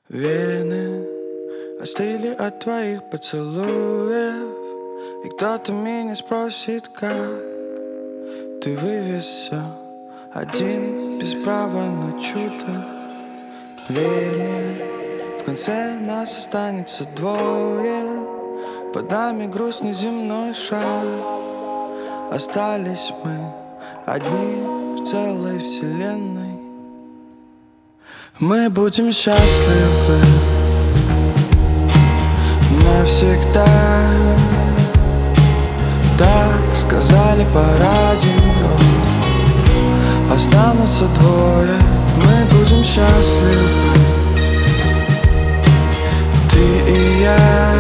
Вены остыли от твоих поцелуев, и кто-то меня спросит, как ты вывез все один, без права на чудо. Верь мне, в конце нас останется двое, под нами грустный земной шар. Остались мы одни в целой вселенной. Мы будем счастливы навсегда, так сказали по радио. Останутся двое, мы будем счастливы, ты и я.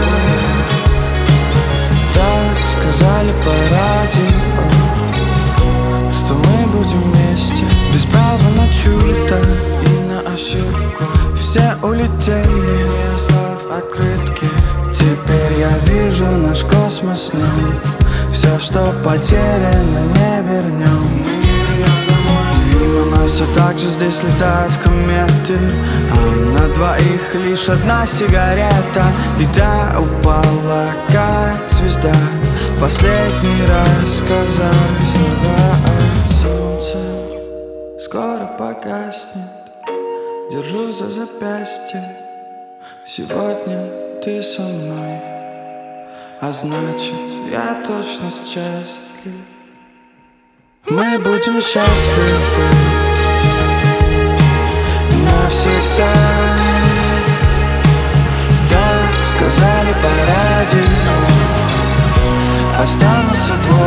Так сказали по радио, что мы будем вместе, без права на чудо и на ошибку. Все улетели, оставив открытки. Теперь я вижу наш космос с ним. Все, что потеряно, не вернем. И мимо нас все так же здесь летают кометы, а на двоих лишь одна сигарета. И та упала, как звезда, последний раз сказав слова. Солнце скоро погаснет, держу за запястье. Сегодня ты со мной, а значит, я точно счастлив. Мы будем счастливы навсегда, так сказали по радио. Останутся двое.